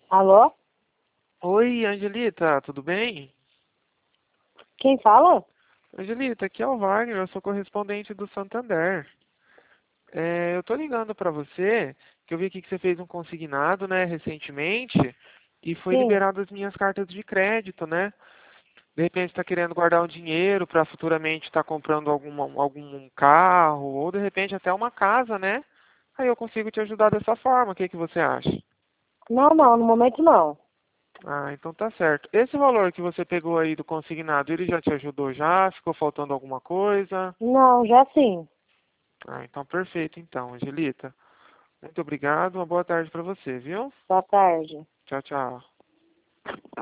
Alô? Oi, Angelita, tudo bem? Quem fala? Angelita, aqui é o Wagner, eu sou correspondente do Santander. Eu tô ligando para você, que eu vi aqui que você fez um consignado, né, recentemente, e foi Sim. liberado as minhas cartas de crédito, né? De repente está querendo guardar um dinheiro para futuramente estar comprando algum carro, ou de repente até uma casa, né? Aí eu consigo te ajudar dessa forma, o que que você acha? Não, não, no momento não. Ah, então tá certo. Esse valor que você pegou aí do consignado, ele já te ajudou já? Ficou faltando alguma coisa? Não, já sim. Ah, então perfeito então, Angelita. Muito obrigado, uma boa tarde para você, viu? Boa tarde. Tchau, tchau.